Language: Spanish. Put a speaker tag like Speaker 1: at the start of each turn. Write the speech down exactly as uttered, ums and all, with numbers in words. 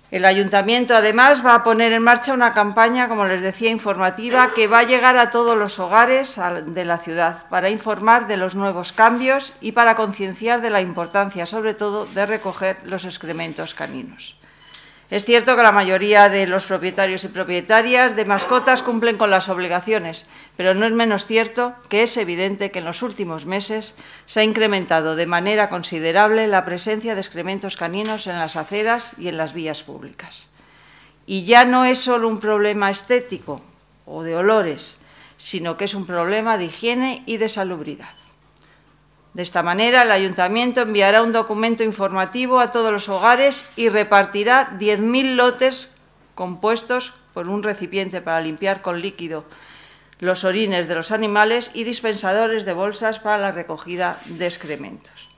Speaker 1: El Ayuntamiento, además, va a poner en marcha una campaña, como les decía, informativa, que va a llegar a todos los hogares de la ciudad para informar de los nuevos cambios y para concienciar de la importancia, sobre todo, de recoger los excrementos caninos. Es cierto que la mayoría de los propietarios y propietarias de mascotas cumplen con las obligaciones, pero no es menos cierto que es evidente que en los últimos meses se ha incrementado de manera considerable la presencia de excrementos caninos en las aceras y en las vías públicas. Y ya no es solo un problema estético o de olores, sino que es un problema de higiene y de salubridad. De esta manera, el Ayuntamiento enviará un documento informativo a todos los hogares y repartirá diez mil lotes compuestos por un recipiente para limpiar con líquido los orines de los animales y dispensadores de bolsas para la recogida de excrementos.